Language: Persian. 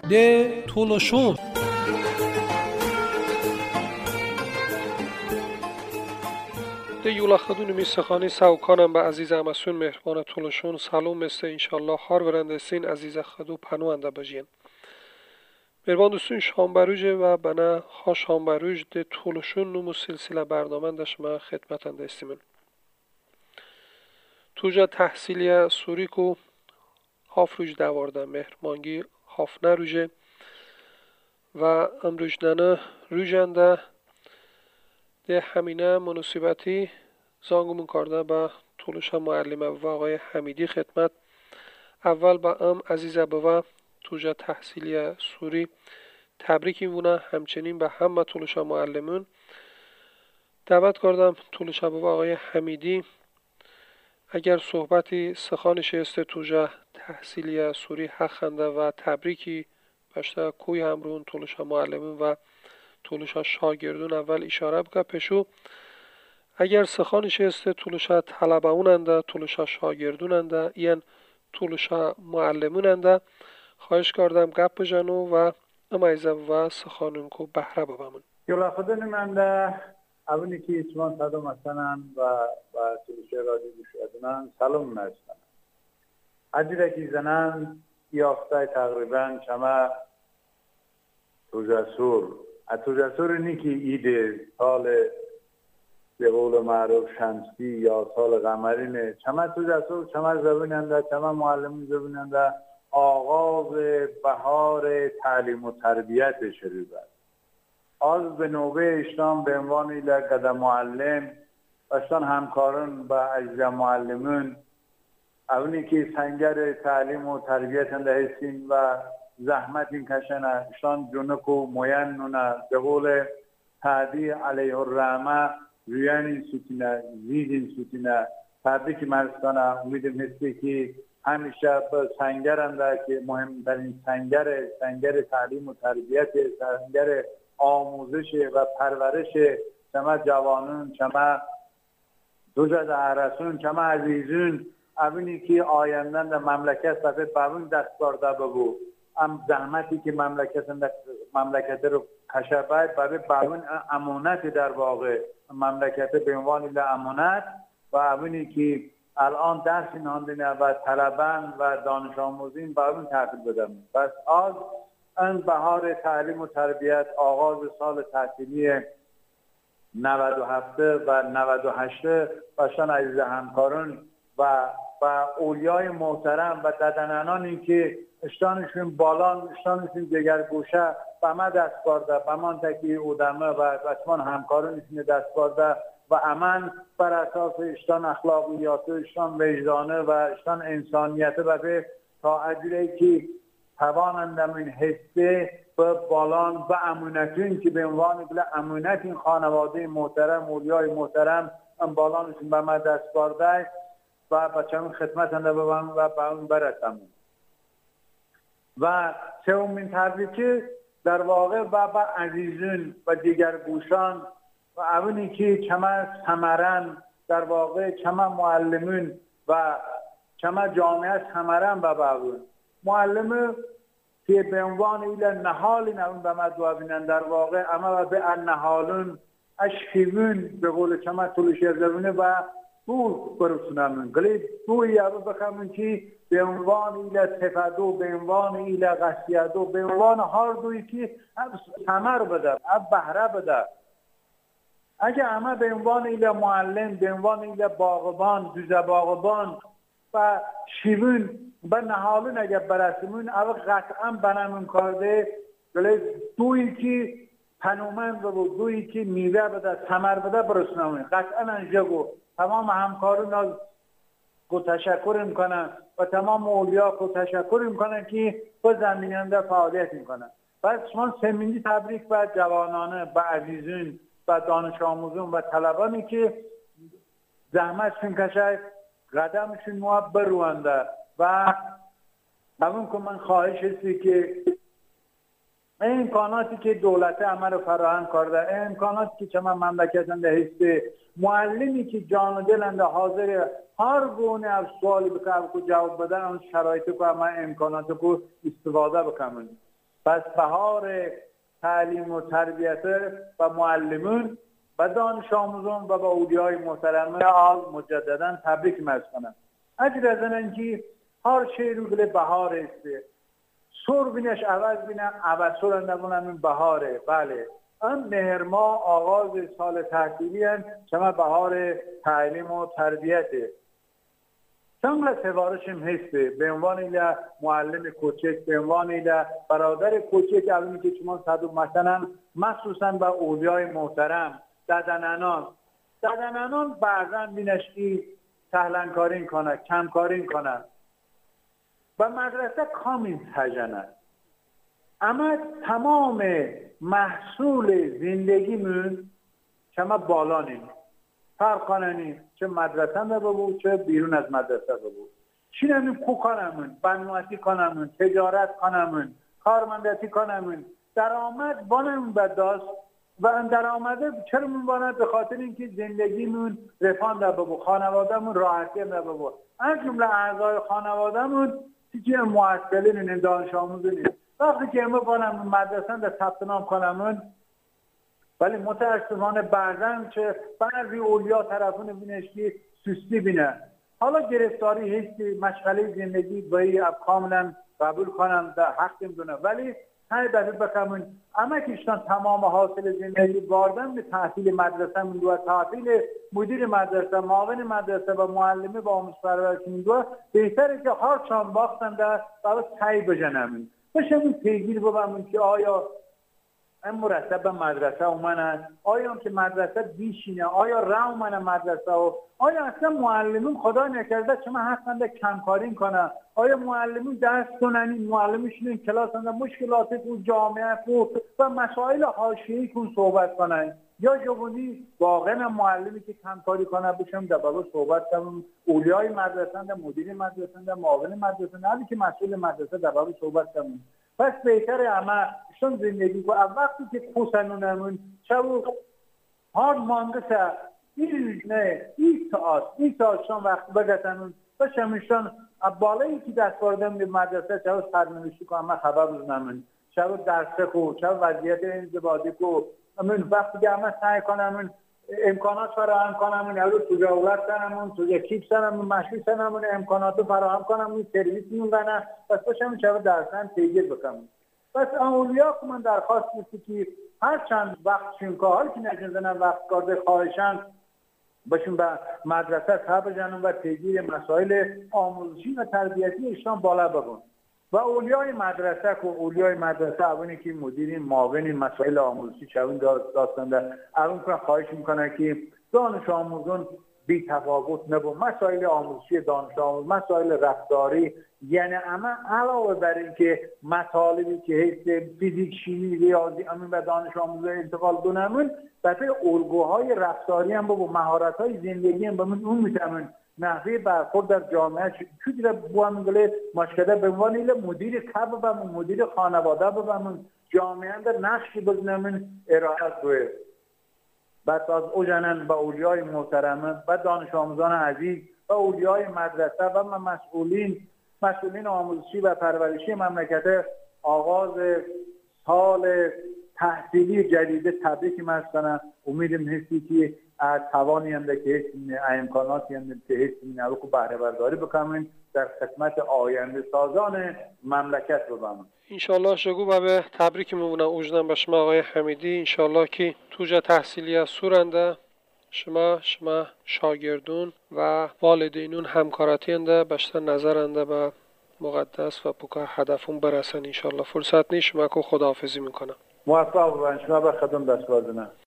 ده تولشون ده یولا خدون میسخانی ساوکانم به عزیز امسون مهربان تولشون سلام مسته انشالله هار ورندستین عزیز خدو پنوانده بجین مهربان دوستون شامبروجه و بنا ها شامبروج ده تولشون نمو سلسله برنامه ما خدمتنده استیمون توجا تحصیلی سوری کو هاف روج دوارده مهرمانگی هاف نروجه و امروجنانه روجنده ده همینه مناسبتی زانگمون کرده با طولشا معلمه و آقای حمیدی خدمت اول با عزیزه بوا توجا تحصیلی سوری تبریکی مونه همچنین به همه طولشا معلمون دعوت کردم طولشا بوا آقای حمیدی اگر صحبتی سخانش است توجا تحصیلی سوری حق خنده و تبریکی باشته کوی همرون طولشا معلمون و طولشا شاگردون اول اشاره بکن پشو اگر سخانش است طولشا طلبهوننده طولشا شاگردوننده این طولشا معلموننده خواهش کردم گپ بجنو و امایزه و سخانون کو بهره ببمون یولا خودن من ده اولی که ایتمان صدام هستنن و طولشا رادی بشودنن سلام نشتن عجیره که زنن یافته تقریبا شما توجسور توجسور نیکی ایده سال به قول معروف شمسی یا سال قمرینه چما توجسور چما زبوننده چما معلمون زبوننده آغاز بهار تعلیم و تربیت شروع است از به نوبه اشتان به عنوان ایله قدم معلم اشتان همکاران با اجزا معلمون اونی که سنگر تعلیم و تربیت انده هستین و زحمت این کشنه اشتان جنک و موینونه به قول تعدی علیه الرحمه رویان این سوتینه زید این سوتینه تبریک مرستانه امیدم هستی که همیشه به سنگرنده که مهمترین سنگر تعلیم و تربیت سنگر آموزش و پرورش شما جوانون شما دوجد عرسون شما عزیزون اونی که آیندن در مملکت صفحه باون دست برده بگو ام زحمتی که مملکت رو کشبه برای باون امانت در واقع مملکت به عنوان امانت و اونی که الان درس ناندنه و طلبان و دانش آموزین باون تحصیل بدم پس از این بهار تعلیم و تربیت آغاز سال تحصیلی 97 و 98 باشن عزیز همکاران و اولیای محترم و ددنانانی که اشتانشون بالان اشتانشون دیگر گوشه به ما دست برده به من تکی اودمه و بچمان همکارانشون دست برده و امن بر اساس اشتان اخلاقیات اشتان وجدانه و اشتان انسانیت و تا اجره که توانندم این حسه به بالان و امونتون که به عنوان بله امونت این خانواده محترم اولیای محترم این بالانشون به ما دست برده و بچه‌مون خدمت انده ببن و به اون برسم و سومین تبریکی در واقع و با عزیزون و دیگر گوشان و اونی که چما ثمرن در واقع چما معلمون و چما جامعه ثمرن و باون معلم که به عنوان ایل نهالین اون به ما دعا بینن در واقع اما به نهالون اشکیون به قول چما طولشی زبونه و دو برسونمون گلی دوی یابو بخمون که به عنوان ایل تفادو به عنوان ایل غسیادو به عنوان هر دوی که ثمر بده اب بهره بده اگه اما به عنوان ایل معلم به عنوان ایل باغبان دوزه باغبان و شیون به نهالون اگه برسمون او قطعا بنامون کرده گلی دوی که پنومند و دوی که میوه بده ثمر بده برسونمون قطعا انجگو تمام همکارون کو تشکر میکنن و تمام اولیا کو تشکر میکنن که به زمیننده فعالیت میکنن پس شما سمینی تبریک و جوانانه و عزیزون و دانش آموزون و طلبانی که زحمتشون کشه قدمشون مواب برونده و همون که من خواهش هستی که این امکاناتی که دولت عمل فراهم کرده این امکاناتی که چما مملکتنده هسته معلمی که جان و دلنده حاضر هر گونه از سوالی بکنم که جواب بدن اون شرایط که ما امکانات که استفاده بکنم پس بهار تعلیم و تربیت و معلمون و دانش آموزان و با اولیای محترم آل مجددا تبریک مرز کنم. اگر از انجی هر چه رو بله بهار است سور بینش عوض بینم عوض سور نبونم بهاره. بله ام مهر ماه آغاز سال تحصیلی هم شما بهار تعلیم و تربیته. چند سوارشم هسته به عنوان ایلا معلم کوچک، به عنوان ایلا برادر کوچک اولی که شما صدو مثلا مخصوصا با اولیای محترم ددنانان بعضا بینشتی سهلنکارین کنه، کمکارین کنه و مدرسه کامل تجنه. اما تمام محصول زندگیمون شما بالا نیم فرق کننی چه مدرسه ببود چه بیرون از مدرسه ببود. چی نمیم کو کنمون، بنواتی کنمون، تجارت کنمون، کارمندتی کنمون، درآمد بانمون بداست و درآمده چرا میباند؟ به خاطر اینکه زندگیمون رفاه ببود، خانوادهمون راحتی ببود. از جمله اعضای خانوادهمون چیزی معطلین دانش آموزی وقتی که ما بانمون مدرسه در ثبت نام کنمون ولی متاسفانه بعضن چه بعضی اولیا طرفون بینشتی سستی بینه. حالا گرفتاری هستی مشغله زندگی باید کاملا قبول کنم در حق دونه ولی های دفعه بکنم اما کشتان تمام حاصل زندگی باردن به تحصیل مدرسه من دو تحصیل مدیر مدرسه، معاون مدرسه و معلمه با آموزش پرورش من دو بهتره که هر چند باختن در برای تایی بجنم بشم پیگیر ببرم که آیا این مرتب مدرسه اومنن، آیا هم که مدرسه بیشینه، آیا راه اومنه مدرسه و آیا اصلا معلمون خدا نکرده چما هستند کمکارین کنه، آیا معلمون درس کنن این معلمشون این کلاس هنده مشکلات تو جامعه و مسائل حاشیه‌ای کن صحبت کنن یا جوانی واقعا معلمی که کمکاری کنه بشم در بابا صحبت کنم اولیای مدرسه هنده مدیر مدرسه هنده معاون مدرسه هنده که مسئول مدرسه در بابا صحبت کنم. پس بهتره اما شون زندگی کو وقتی که کوسنونمون چو هر مانگسه این ساعت شون وقت بگتنون بشمشون بالایی که دست باردم به مدرسه چو سرنوشتی کو اما خبر بزنمون چو درسه کو چو وضعیت انضباطی کو من وقتی که اما سعی کنمون امکانات فراهم کنمون اولو تجاوزات کنمون کیپ سنمون مشروع سنمون امکانات فراهم کنمون سرویس میونگنه پس باشم چه درسن تیگیر بکنم. پس اولیا که من درخواست میسی که هر چند وقت شنکا حال که نجنزنم وقت کارده خواهشن باشون به مدرسه تابع جنم و تیگیر مسائل آموزشی و تربیتی اشتان بالا بگن و اولیای مدرسه که اولیای مدرسه اونی که مدیرین معاونین مسائل آموزشی چون داستنده اون که خواهش میکنه که دانش آموزان بی تفاوت نبود مسائل آموزشی دانش آموز مسائل رفتاری یعنی اما علاوه بر این که مطالبی که هست فیزیک شیمی ریاضی امین و دانش آموزی انتقال دونمون بطور الگوهای رفتاری هم با مهارت‌های زندگی هم بمون اون میتونن نحوه برخورد در جامعه چیزی را بوامگله مشکله به عنوان مدیر کب بمون مدیر خانواده بمون جامعه در نقشی بزنمون ارائه دوه بعد از اوجنن با اولیای محترمه و دانش آموزان عزیز و اولیای مدرسه و مسئولین آموزشی و پرورشی مملکت آغاز سال تحصیلی جدید تبریک مستنم امیدم هستی که توانی هم که امکاناتی هم که هستی نوکو بهره برداری بکنیم در خدمت آینده سازان مملکت ببینیم. انشالله شگو به تبریک میمونه اوجدن به شما آقای حمیدی. انشالله که توجه تحصیلی از سورنده شما شاگردون و والدینون همکاراتی انده بشتر نظرنده به مقدس و پوکا هدفون برسن. انشالله فرصت نیست شما که خداحافظی میکنم. موفق باشین شما به خدمت دست بازنه.